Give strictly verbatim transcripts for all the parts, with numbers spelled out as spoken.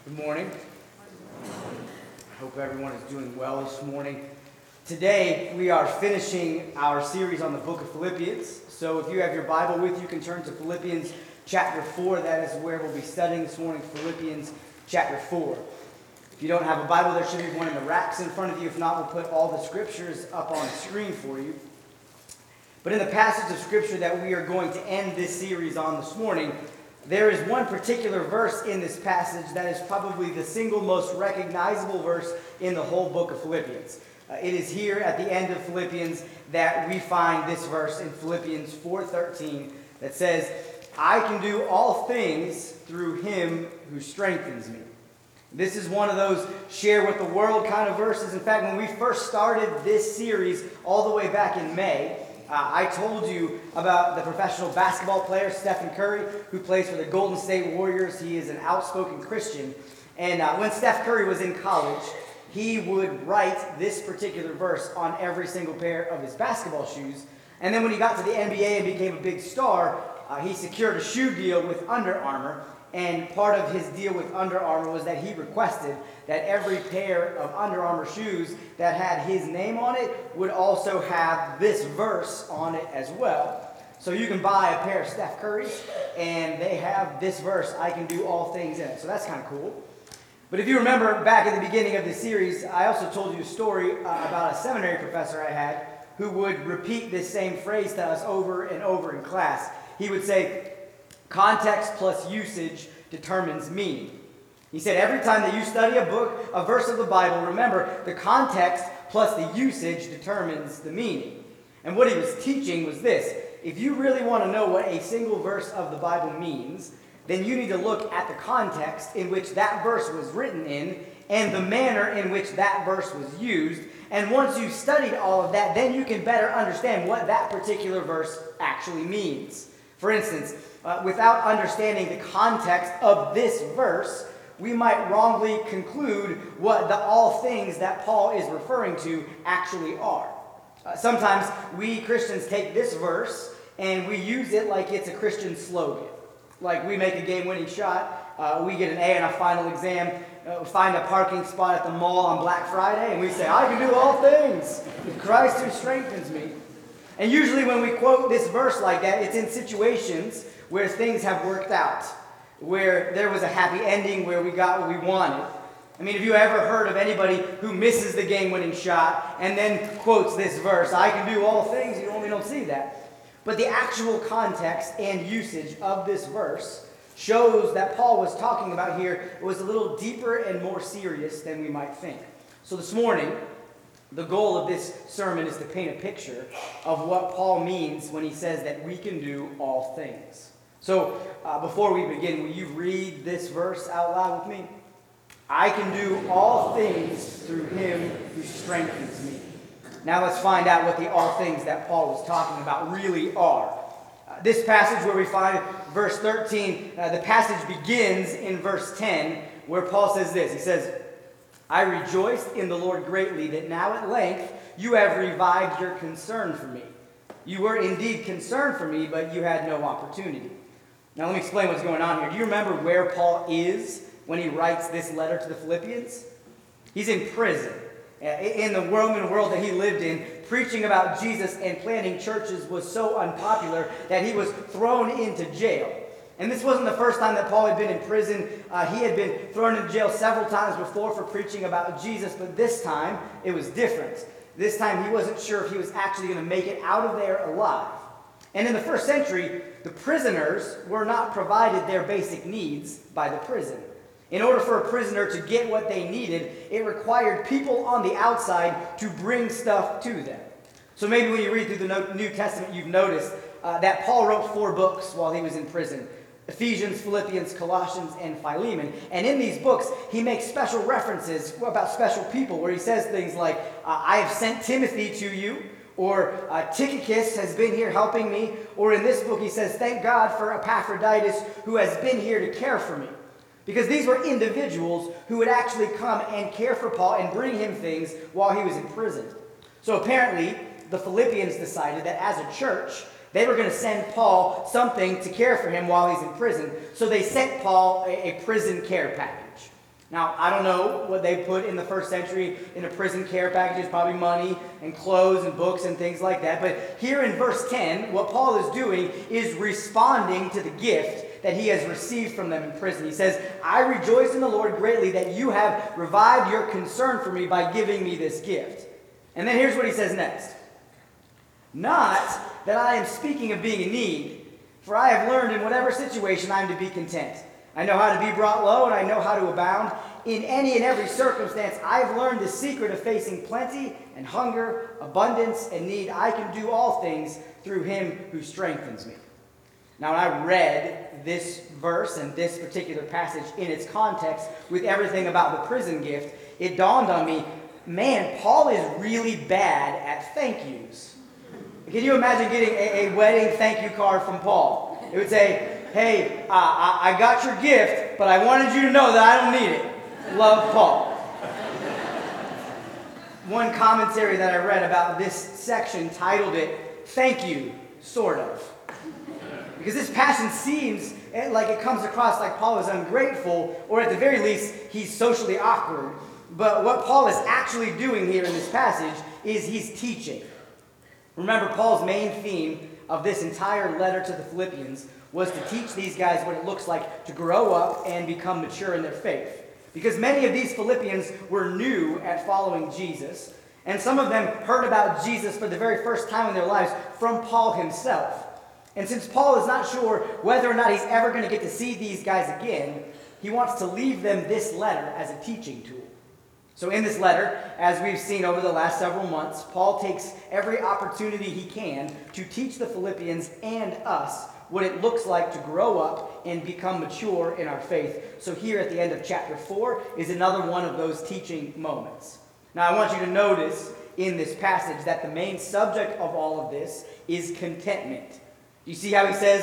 Good morning. I hope everyone is doing well this morning. Today, we are finishing our series on the book of Philippians. So if you have your Bible with you, you can turn to Philippians chapter four. That is where we'll be studying this morning, Philippians chapter four. If you don't have a Bible, there should be one in the racks in front of you. If not, we'll put all the scriptures up on the screen for you. But in the passage of scripture that we are going to end this series on this morning, there is one particular verse in this passage that is probably the single most recognizable verse in the whole book of Philippians. Uh, it is here at the end of Philippians that we find this verse in Philippians four thirteen that says, "I can do all things through him who strengthens me." This is one of those share with the world kind of verses. In fact, when we first started this series all the way back in May, Uh, I told you about the professional basketball player, Stephen Curry, who plays for the Golden State Warriors. He is an outspoken Christian. And uh, when Steph Curry was in college, he would write this particular verse on every single pair of his basketball shoes. And then when he got to the N B A and became a big star, uh, he secured a shoe deal with Under Armour. And part of his deal with Under Armour was that he requested that every pair of Under Armour shoes that had his name on it would also have this verse on it as well. So you can buy a pair of Steph Curry's, and they have this verse, "I can do all things" in it. So that's kind of cool. But if you remember back at the beginning of the series, I also told you a story uh, about a seminary professor I had who would repeat this same phrase to us over and over in class. He would say, "Context plus usage determines meaning." He said every time that you study a book, a verse of the Bible, remember the context plus the usage determines the meaning. And what he was teaching was this: if you really want to know what a single verse of the Bible means, then you need to look at the context in which that verse was written in and the manner in which that verse was used. And once you've studied all of that, then you can better understand what that particular verse actually means. For instance, uh, without understanding the context of this verse, we might wrongly conclude what the all things that Paul is referring to actually are. Uh, sometimes we Christians take this verse and we use it like it's a Christian slogan. Like we make a game-winning shot, uh, we get an A in a final exam, uh, find a parking spot at the mall on Black Friday, and we say, "I can do all things with Christ who strengthens me." And usually when we quote this verse like that, it's in situations where things have worked out, where there was a happy ending, where we got what we wanted. I mean, have you ever heard of anybody who misses the game-winning shot and then quotes this verse, "I can do all things"? You only don't see that. But the actual context and usage of this verse shows that Paul was talking about here was a little deeper and more serious than we might think. So this morning, the goal of this sermon is to paint a picture of what Paul means when he says that we can do all things. So uh, before we begin, will you read this verse out loud with me? "I can do all things through him who strengthens me." Now let's find out what the all things that Paul was talking about really are. Uh, this passage where we find verse thirteen, uh, the passage begins in verse ten, where Paul says this. He says, "I rejoiced in the Lord greatly that now at length you have revived your concern for me. You were indeed concerned for me, but you had no opportunity." Now let me explain what's going on here. Do you remember where Paul is when he writes this letter to the Philippians? He's in prison. In the Roman world that he lived in, preaching about Jesus and planting churches was so unpopular that he was thrown into jail. And this wasn't the first time that Paul had been in prison. Uh, he had been thrown into jail several times before for preaching about Jesus, but this time it was different. This time he wasn't sure if he was actually going to make it out of there alive. And in the first century, the prisoners were not provided their basic needs by the prison. In order for a prisoner to get what they needed, it required people on the outside to bring stuff to them. So maybe when you read through the New Testament, you've noticed uh, that Paul wrote four books while he was in prison: Ephesians, Philippians, Colossians, and Philemon. And in these books, he makes special references about special people, where he says things like, uh, "I have sent Timothy to you," or uh, "Tychicus has been here helping me," or in this book he says, "Thank God for Epaphroditus, who has been here to care for me." Because these were individuals who would actually come and care for Paul and bring him things while he was in prison. So apparently, the Philippians decided that as a church, they were going to send Paul something to care for him while he's in prison. So they sent Paul a, a prison care package. Now, I don't know what they put in the first century in a prison care packages, probably money and clothes and books and things like that. But here in verse ten, what Paul is doing is responding to the gift that he has received from them in prison. He says, I rejoice in the Lord greatly that you have revived your concern for me by giving me this gift. And then here's what he says next. Not that I am speaking of being in need, for I have learned in whatever situation I am to be content. I know how to be brought low, and I know how to abound. In any and every circumstance, I have learned the secret of facing plenty and hunger, abundance and need. I can do all things through him who strengthens me. Now, when I read this verse and this particular passage in its context with everything about the prison gift, it dawned on me, man, Paul is really bad at thank yous. Can you imagine getting a, a wedding thank you card from Paul? It would say, hey, uh, I, I got your gift, but I wanted you to know that I don't need it. Love, Paul. One commentary that I read about this section titled it, Thank You, Sort of. Because this passage seems like it comes across like Paul is ungrateful, or at the very least, he's socially awkward. But what Paul is actually doing here in this passage is he's teaching. Remember, Paul's main theme of this entire letter to the Philippians was to teach these guys what it looks like to grow up and become mature in their faith. Because many of these Philippians were new at following Jesus, and some of them heard about Jesus for the very first time in their lives from Paul himself. And since Paul is not sure whether or not he's ever going to get to see these guys again, he wants to leave them this letter as a teaching tool. So in this letter, as we've seen over the last several months, Paul takes every opportunity he can to teach the Philippians and us what it looks like to grow up and become mature in our faith. So here at the end of chapter four is another one of those teaching moments. Now I want you to notice in this passage that the main subject of all of this is contentment. You see how he says,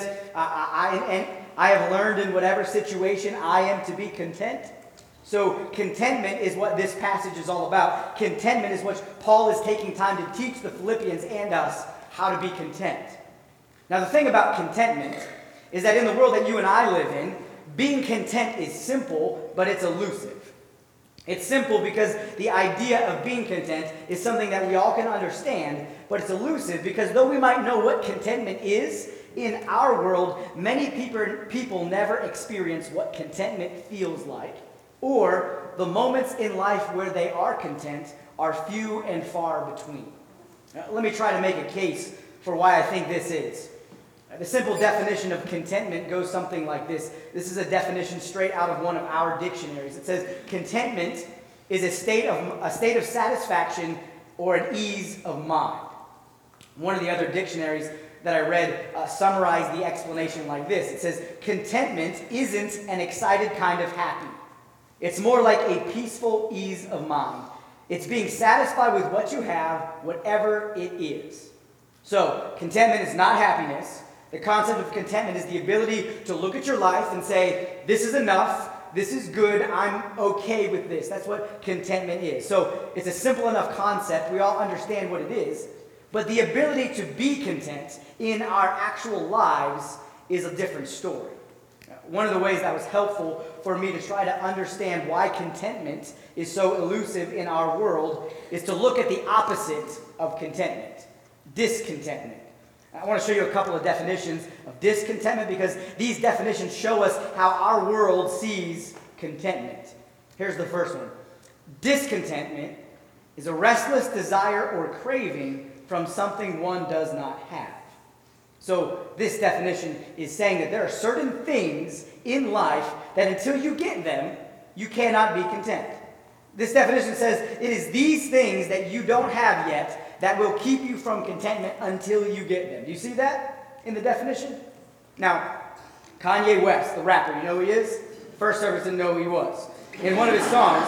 I, I, and I have learned in whatever situation I am to be content? So contentment is what this passage is all about. Contentment is what Paul is taking time to teach the Philippians and us how to be content. Now the thing about contentment is that in the world that you and I live in, being content is simple, but it's elusive. It's simple because the idea of being content is something that we all can understand, but it's elusive because though we might know what contentment is, in our world, many people, people never experience what contentment feels like, or the moments in life where they are content are few and far between. Now, let me try to make a case for why I think this is. The simple definition of contentment goes something like this. This is a definition straight out of one of our dictionaries. It says, contentment is a state of, a state of satisfaction or an ease of mind. One of the other dictionaries that I read uh, summarized the explanation like this. It says, contentment isn't an excited kind of happy. It's more like a peaceful ease of mind. It's being satisfied with what you have, whatever it is. So, contentment is not happiness. The concept of contentment is the ability to look at your life and say, this is enough, this is good, I'm okay with this. That's what contentment is. So, it's a simple enough concept. We all understand what it is. But the ability to be content in our actual lives is a different story. One of the ways that was helpful for me to try to understand why contentment is so elusive in our world is to look at the opposite of contentment, discontentment. I want to show you a couple of definitions of discontentment because these definitions show us how our world sees contentment. Here's the first one. Discontentment is a restless desire or craving from something one does not have. So this definition is saying that there are certain things in life that until you get them, you cannot be content. This definition says it is these things that you don't have yet that will keep you from contentment until you get them. Do you see that in the definition? Now, Kanye West, the rapper, you know who he is? First service didn't know who he was. In one of his songs,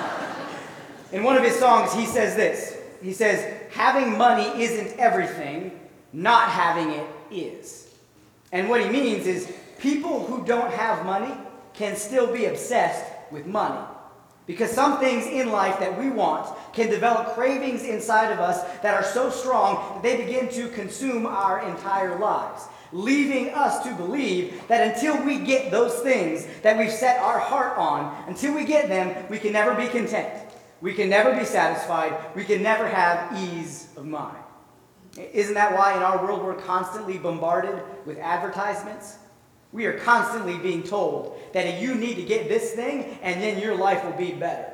in one of his songs, he says this. He says, having money isn't everything, not having it is. And what he means is people who don't have money can still be obsessed with money. Because some things in life that we want can develop cravings inside of us that are so strong that they begin to consume our entire lives. leaving us to believe that until we get those things that we've set our heart on, until we get them, we can never be content. We can never be satisfied. We can never have ease of mind. Isn't that why in our world we're constantly bombarded with advertisements? We are constantly being told that you need to get this thing and then your life will be better.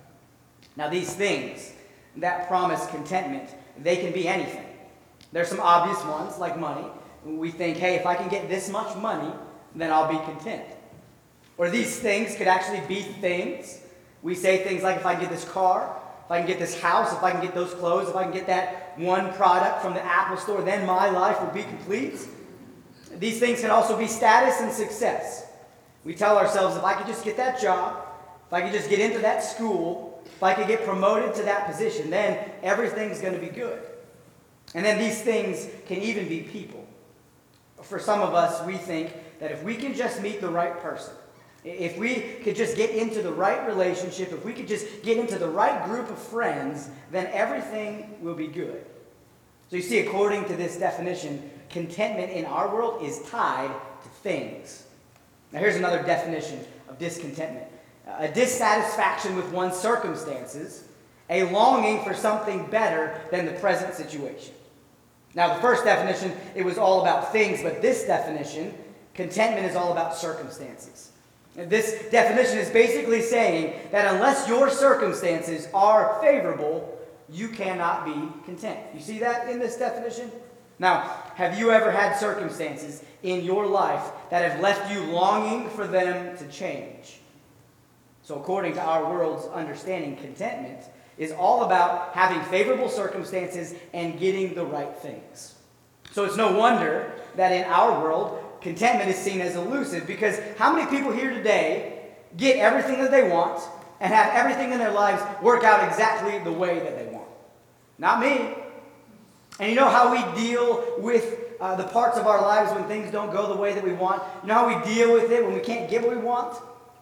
Now these things that promise contentment, they can be anything. There's some obvious ones like money. We think, hey, if I can get this much money, then I'll be content. Or these things could actually be things. We say things like, if I can get this car, if I can get this house, if I can get those clothes, if I can get that one product from the Apple store, then my life will be complete. These things can also be status and success. We tell ourselves, if I could just get that job, if I could just get into that school, if I could get promoted to that position, then everything's going to be good. And then these things can even be people. For some of us, we think that if we can just meet the right person, if we could just get into the right relationship, if we could just get into the right group of friends, then everything will be good. So you see, according to this definition, contentment in our world is tied to things. Now here's another definition of discontentment. A dissatisfaction with one's circumstances, a longing for something better than the present situation. Now the first definition, it was all about things, but this definition, contentment, is all about circumstances. This definition is basically saying that unless your circumstances are favorable, you cannot be content. You see that in this definition? Now, have you ever had circumstances in your life that have left you longing for them to change? So according to our world's understanding, contentment is all about having favorable circumstances and getting the right things. So it's no wonder that in our world, contentment is seen as elusive, because how many people here today get everything that they want and have everything in their lives work out exactly the way that they want? Not me. And you know how we deal with uh, the parts of our lives when things don't go the way that we want? You know how we deal with it when we can't get what we want?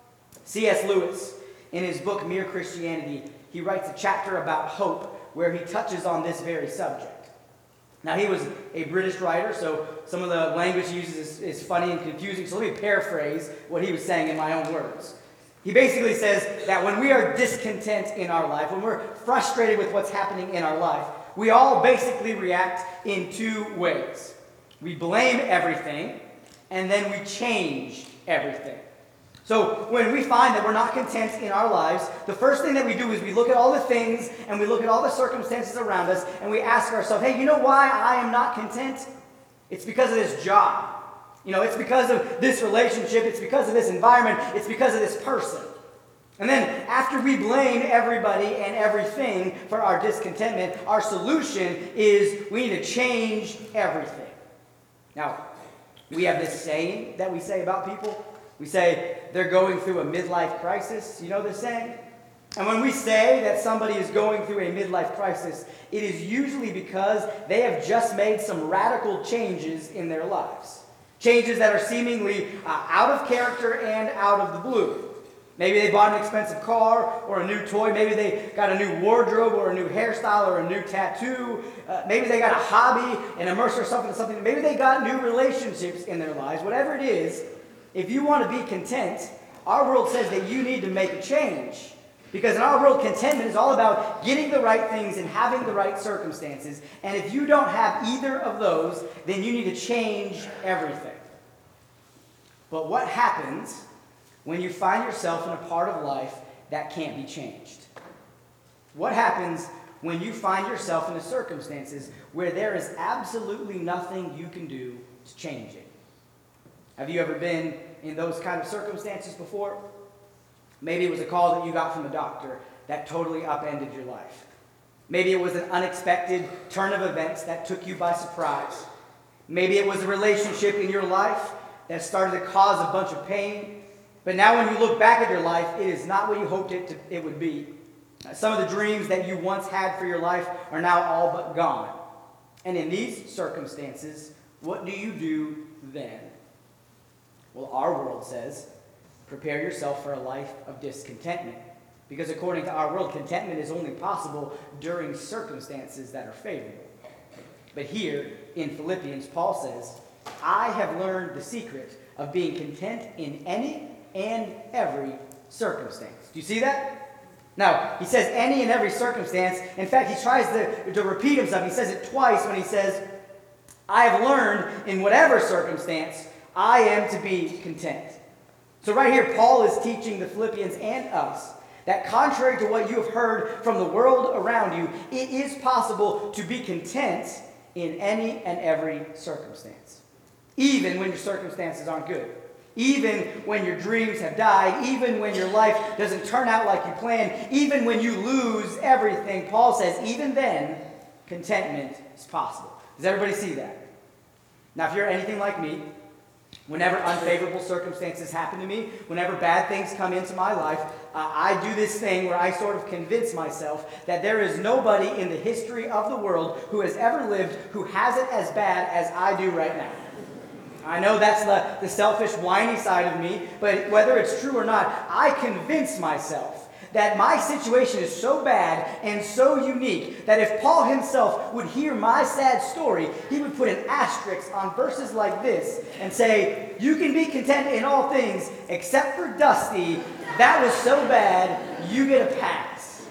C S Lewis, in his book Mere Christianity, he writes a chapter about hope where he touches on this very subject. Now, he was a British writer, so some of the language he uses is, is funny and confusing, so let me paraphrase what he was saying in my own words. He basically says that when we are discontent in our life, when we're frustrated with what's happening in our life, we all basically react in two ways. We blame everything, and then we change everything. So when we find that we're not content in our lives, the first thing that we do is we look at all the things and we look at all the circumstances around us and we ask ourselves, hey, you know why I am not content? It's because of this job. You know, it's because of this relationship. It's because of this environment. It's because of this person. And then after we blame everybody and everything for our discontentment, our solution is we need to change everything. Now, we have this saying that we say about people. We say they're going through a midlife crisis. You know this saying? And when we say that somebody is going through a midlife crisis, it is usually because they have just made some radical changes in their lives. Changes that are seemingly uh, out of character and out of the blue. Maybe they bought an expensive car or a new toy. Maybe they got a new wardrobe or a new hairstyle or a new tattoo. Uh, maybe they got a hobby and immersed themselves in something. Maybe they got new relationships in their lives. Whatever it is, if you want to be content, our world says that you need to make a change. Because in our world, contentment is all about getting the right things and having the right circumstances. And if you don't have either of those, then you need to change everything. But what happens when you find yourself in a part of life that can't be changed? What happens when you find yourself in the circumstances where there is absolutely nothing you can do to change it? Have you ever been in those kind of circumstances before? Maybe it was a call that you got from a doctor that totally upended your life. Maybe it was an unexpected turn of events that took you by surprise. Maybe it was a relationship in your life that started to cause a bunch of pain. But now when you look back at your life, it is not what you hoped it, to, it would be. Some of the dreams that you once had for your life are now all but gone. And in these circumstances, what do you do then? Well, our world says, prepare yourself for a life of discontentment. Because according to our world, contentment is only possible during circumstances that are favorable. But here in Philippians, Paul says I have learned the secret of being content in any and every circumstance. Do you see that? Now, he says any and every circumstance. In fact, he tries to, to repeat himself. He says it twice when he says, I have learned in whatever circumstance, I am to be content. So right here, Paul is teaching the Philippians and us that contrary to what you have heard from the world around you, it is possible to be content in any and every circumstance. Even when your circumstances aren't good. Even when your dreams have died. Even when your life doesn't turn out like you planned. Even when you lose everything. Paul says even then, contentment is possible. Does everybody see that? Now, if you're anything like me, whenever unfavorable circumstances happen to me, whenever bad things come into my life, uh, I do this thing where I sort of convince myself that there is nobody in the history of the world who has ever lived who has it as bad as I do right now. I know that's the, the selfish, whiny side of me, but whether it's true or not, I convince myself that my situation is so bad and so unique that if Paul himself would hear my sad story, he would put an asterisk on verses like this and say, you can be content in all things except for Dusty. That was so bad, you get a pass.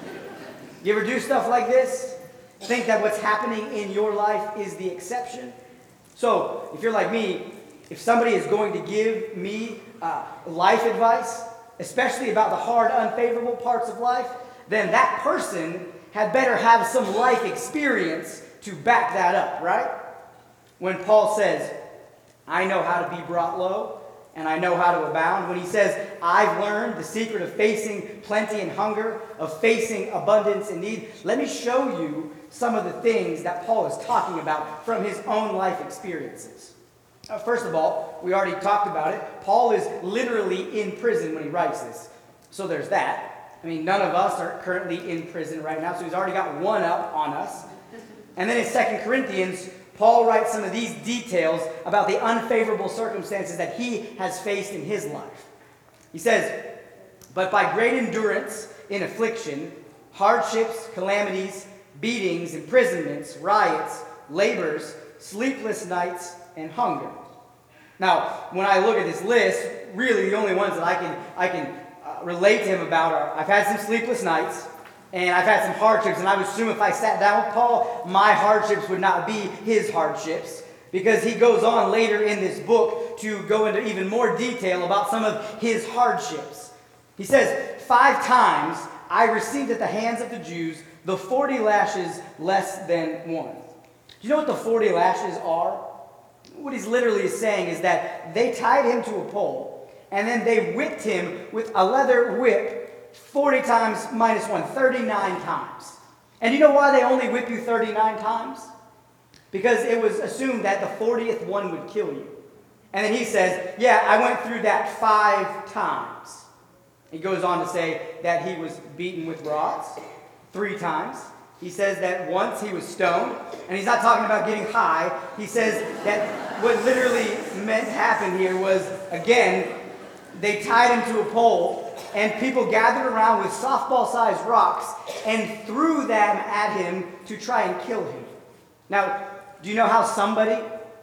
You ever do stuff like this? Think that what's happening in your life is the exception? So, if you're like me, if somebody is going to give me uh, life advice, especially about the hard, unfavorable parts of life, then that person had better have some life experience to back that up, right? When Paul says, I know how to be brought low, and I know how to abound. When he says, I've learned the secret of facing plenty and hunger, of facing abundance and need, let me show you some of the things that Paul is talking about from his own life experiences. Uh, first of all, we already talked about it. Paul is literally in prison when he writes this. So there's that. I mean, none of us are currently in prison right now, so he's already got one up on us. And then in Second Corinthians, Paul writes some of these details about the unfavorable circumstances that he has faced in his life. He says, but by great endurance in affliction, hardships, calamities, beatings, imprisonments, riots, labors, sleepless nights, and hunger. Now, when I look at this list, really the only ones that I can I can uh, relate to him about are, I've had some sleepless nights, and I've had some hardships, and I would assume if I sat down with Paul, my hardships would not be his hardships, because he goes on later in this book to go into even more detail about some of his hardships. He says, five times I received at the hands of the Jews the forty lashes less than one. Do you know what the forty lashes are? What he's literally saying is that they tied him to a pole, and then they whipped him with a leather whip forty times minus one, thirty-nine times. And you know why they only whip you thirty-nine times? Because it was assumed that the fortieth one would kill you. And then he says, yeah, I went through that five times. He goes on to say that he was beaten with rods three times. He says that once he was stoned, and he's not talking about getting high. He says that what literally meant happened here was, again, they tied him to a pole, and people gathered around with softball-sized rocks and threw them at him to try and kill him. Now, do you know how somebody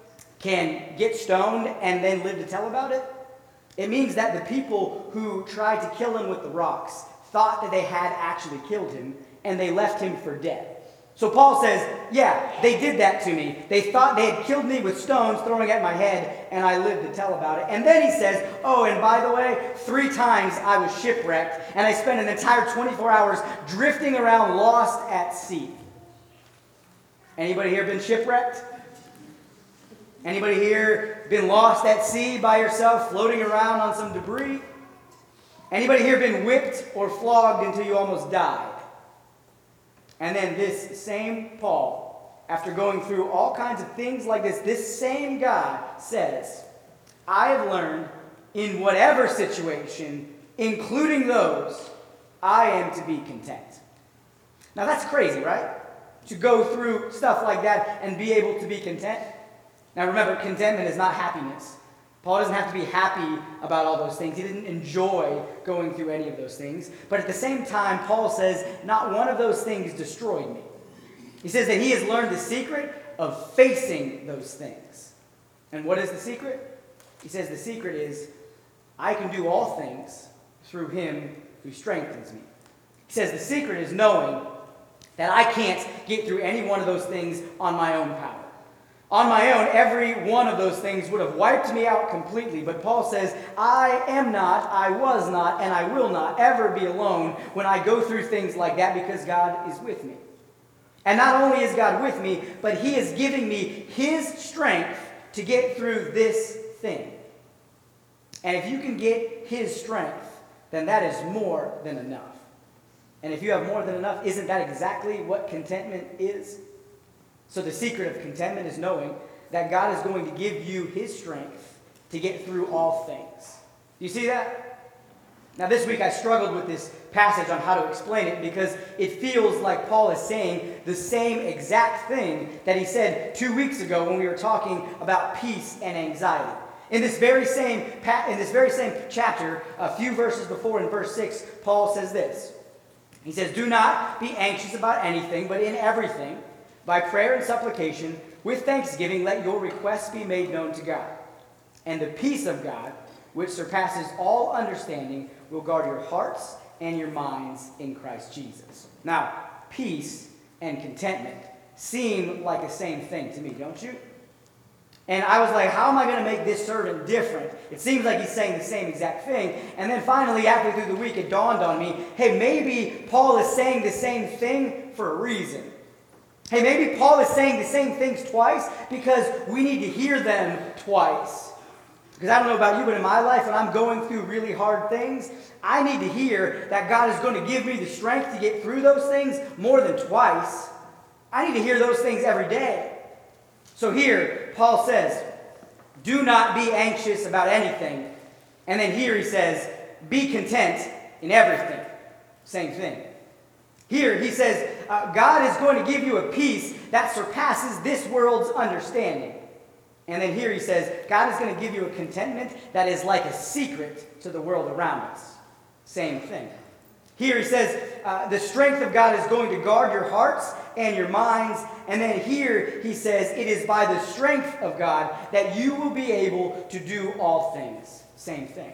can get stoned and then live to tell about it? It means that the people who tried to kill him with the rocks thought that they had actually killed him, and they left him for dead. So Paul says, yeah, they did that to me. They thought they had killed me with stones throwing at my head, and I lived to tell about it. And then he says, oh, and by the way, three times I was shipwrecked, and I spent an entire twenty-four hours drifting around lost at sea. Anybody here been shipwrecked? Anybody here been lost at sea by yourself, floating around on some debris? Anybody here been whipped or flogged until you almost died? And then this same Paul, after going through all kinds of things like this, this same guy says, I have learned in whatever situation, including those, I am to be content. Now that's crazy, right? To go through stuff like that and be able to be content. Now remember, contentment is not happiness. Paul doesn't have to be happy about all those things. He didn't enjoy going through any of those things. But at the same time, Paul says, not one of those things destroyed me. He says that he has learned the secret of facing those things. And what is the secret? He says the secret is, I can do all things through him who strengthens me. He says the secret is knowing that I can't get through any one of those things on my own power. On my own, every one of those things would have wiped me out completely. But Paul says, I am not, I was not, and I will not ever be alone when I go through things like that because God is with me. And not only is God with me, but he is giving me his strength to get through this thing. And if you can get his strength, then that is more than enough. And if you have more than enough, isn't that exactly what contentment is? So the secret of contentment is knowing that God is going to give you his strength to get through all things. You see that? Now this week I struggled with this passage on how to explain it because it feels like Paul is saying the same exact thing that he said two weeks ago when we were talking about peace and anxiety. In this very same in this very same chapter, a few verses before in verse six, Paul says this. He says, do not be anxious about anything, but in everything, by prayer and supplication, with thanksgiving, let your requests be made known to God. And the peace of God, which surpasses all understanding, will guard your hearts and your minds in Christ Jesus. Now, peace and contentment seem like the same thing to me, don't you? And I was like, how am I going to make this servant different? It seems like he's saying the same exact thing. And then finally, halfway through the week, it dawned on me, hey, maybe Paul is saying the same thing for a reason. Hey, maybe Paul is saying the same things twice because we need to hear them twice. Because I don't know about you, but in my life, when I'm going through really hard things, I need to hear that God is going to give me the strength to get through those things more than twice. I need to hear those things every day. So here, Paul says, do not be anxious about anything. And then here he says, be content in everything. Same thing. Here he says, uh, God is going to give you a peace that surpasses this world's understanding. And then here he says, God is going to give you a contentment that is like a secret to the world around us. Same thing. Here he says, uh, the strength of God is going to guard your hearts and your minds. And then here he says, it is by the strength of God that you will be able to do all things. Same thing.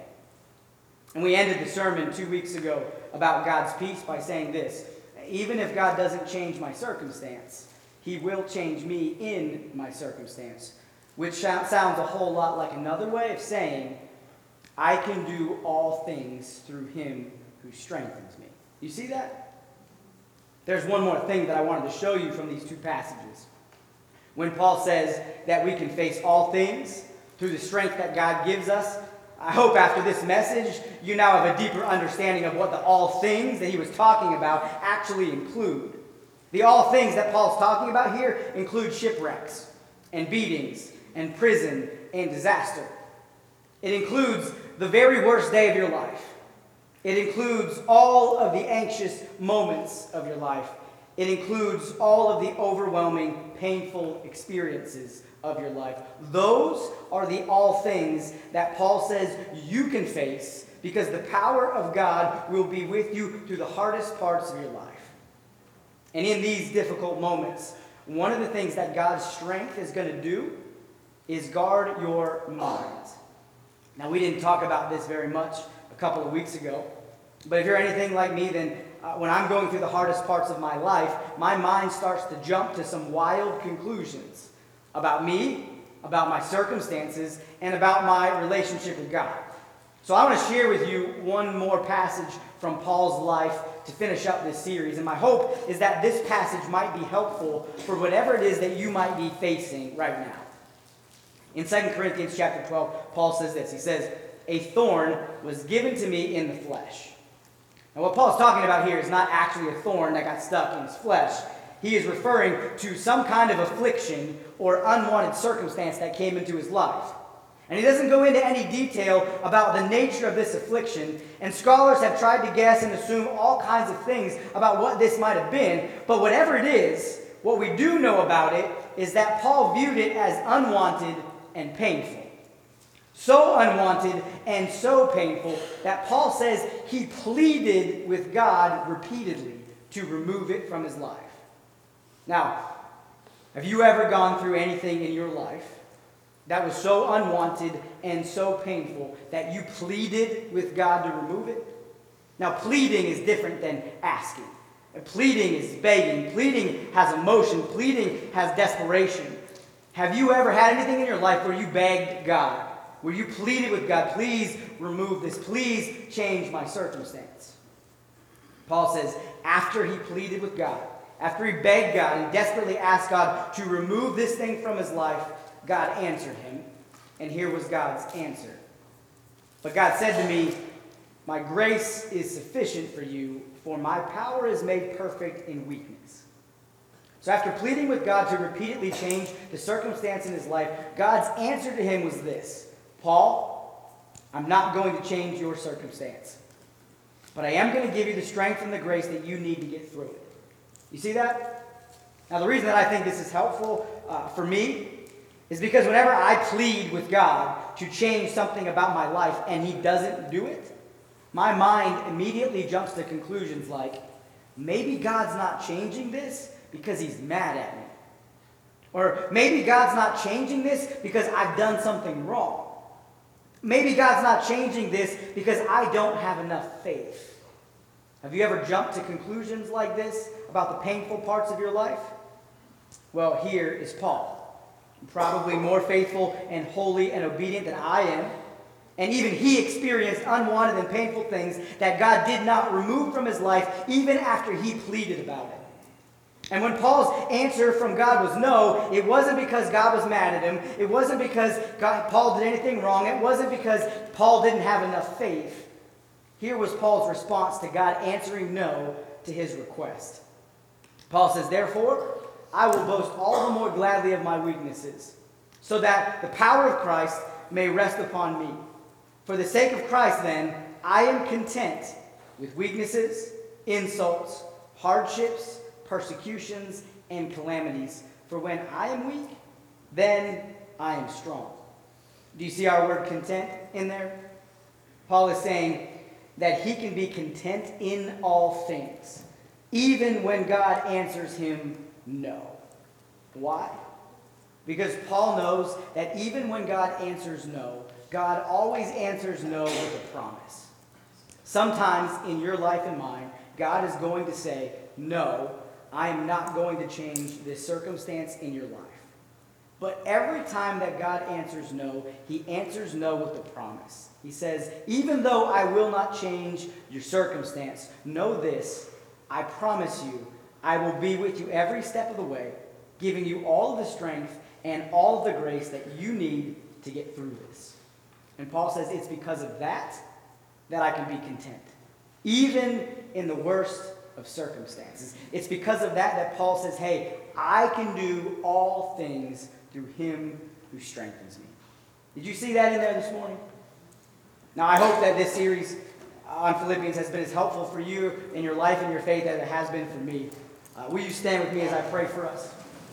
And we ended the sermon two weeks ago about God's peace by saying this. Even if God doesn't change my circumstance, he will change me in my circumstance. Which sounds a whole lot like another way of saying, I can do all things through him who strengthens me. You see that? There's one more thing that I wanted to show you from these two passages. When Paul says that we can face all things through the strength that God gives us, I hope after this message you now have a deeper understanding of what the all things that he was talking about actually include. The all things that Paul's talking about here include shipwrecks and beatings and prison and disaster. It includes the very worst day of your life. It includes all of the anxious moments of your life. It includes all of the overwhelming, painful experiences of your life. Those are the all things that Paul says you can face because the power of God will be with you through the hardest parts of your life. And in these difficult moments, one of the things that God's strength is going to do is guard your mind. Now, we didn't talk about this very much a couple of weeks ago, but if you're anything like me, then uh, when I'm going through the hardest parts of my life, my mind starts to jump to some wild conclusions about me, about my circumstances, and about my relationship with God. So I want to share with you one more passage from Paul's life to finish up this series. And my hope is that this passage might be helpful for whatever it is that you might be facing right now. In Second Corinthians chapter twelve, Paul says this. He says, a thorn was given to me in the flesh. And what Paul's talking about here is not actually a thorn that got stuck in his flesh. He is referring to some kind of affliction or unwanted circumstance that came into his life. And he doesn't go into any detail about the nature of this affliction. And scholars have tried to guess and assume all kinds of things about what this might have been. But whatever it is, what we do know about it is that Paul viewed it as unwanted and painful. So unwanted and so painful that Paul says he pleaded with God repeatedly to remove it from his life. Now, have you ever gone through anything in your life that was so unwanted and so painful that you pleaded with God to remove it? Now, pleading is different than asking. Pleading is begging. Pleading has emotion. Pleading has desperation. Have you ever had anything in your life where you begged God, where you pleaded with God, please remove this, please change my circumstance? Paul says, after he pleaded with God, after he begged God and desperately asked God to remove this thing from his life, God answered him. And here was God's answer. But God said to me, my grace is sufficient for you, for my power is made perfect in weakness. So after pleading with God to repeatedly change the circumstance in his life, God's answer to him was this: Paul, I'm not going to change your circumstance, but I am going to give you the strength and the grace that you need to get through it. You see that? Now, the reason that I think this is helpful uh, for me is because whenever I plead with God to change something about my life and he doesn't do it, my mind immediately jumps to conclusions like, maybe God's not changing this because he's mad at me. Or maybe God's not changing this because I've done something wrong. Maybe God's not changing this because I don't have enough faith. Have you ever jumped to conclusions like this about the painful parts of your life? Well, here is Paul, probably more faithful and holy and obedient than I am. And even he experienced unwanted and painful things that God did not remove from his life even after he pleaded about it. And when Paul's answer from God was no, it wasn't because God was mad at him. It wasn't because God, Paul did anything wrong. It wasn't because Paul didn't have enough faith. Here was Paul's response to God answering no to his request. Paul says, therefore, I will boast all the more gladly of my weaknesses, so that the power of Christ may rest upon me. For the sake of Christ, then, I am content with weaknesses, insults, hardships, persecutions, and calamities. For when I am weak, then I am strong. Do you see our word content in there? Paul is saying that he can be content in all things, even when God answers him no. Why? Because Paul knows that even when God answers no, God always answers no with a promise. Sometimes in your life and mine, God is going to say, no, I am not going to change this circumstance in your life. But every time that God answers no, he answers no with a promise. He says, even though I will not change your circumstance, know this, I promise you, I will be with you every step of the way, giving you all of the strength and all of the grace that you need to get through this. And Paul says it's because of that that I can be content, even in the worst of circumstances. It's because of that that Paul says, hey, I can do all things through him who strengthens me. Did you see that in there this morning? Now, I hope that this series on Philippians has been as helpful for you in your life and your faith as it has been for me. Uh, will you stand with me as I pray for us?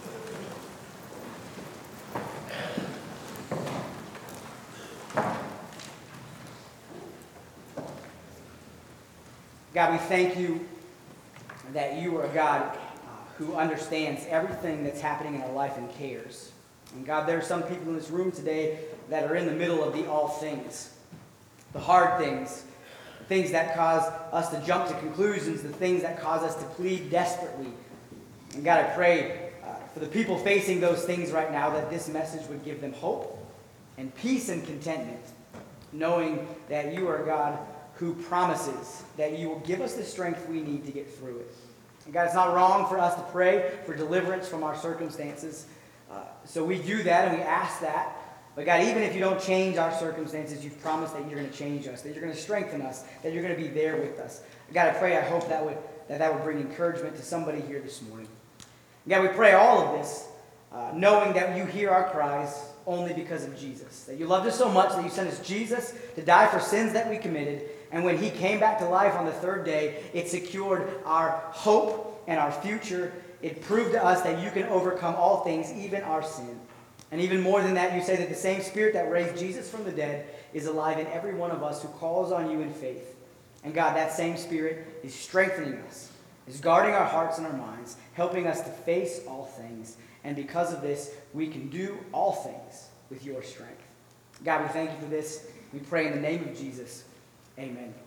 God, we thank you that you are a God uh, who understands everything that's happening in our life and cares. And God, there are some people in this room today that are in the middle of the all things, the hard things, the things that cause us to jump to conclusions, the things that cause us to plead desperately. And God, I pray uh, for the people facing those things right now that this message would give them hope and peace and contentment, knowing that you are God who promises that you will give us the strength we need to get through it. And God, it's not wrong for us to pray for deliverance from our circumstances. Uh, so we do that and we ask that. But God, even if you don't change our circumstances, you've promised that you're going to change us, that you're going to strengthen us, that you're going to be there with us. God, I pray, I hope that would, that, that would bring encouragement to somebody here this morning. God, we pray all of this, uh, knowing that you hear our cries only because of Jesus. That you loved us so much that you sent us Jesus to die for sins that we committed. And when he came back to life on the third day, it secured our hope and our future. It proved to us that you can overcome all things, even our sin. And even more than that, you say that the same Spirit that raised Jesus from the dead is alive in every one of us who calls on you in faith. And God, that same Spirit is strengthening us, is guarding our hearts and our minds, helping us to face all things. And because of this, we can do all things with your strength. God, we thank you for this. We pray in the name of Jesus. Amen.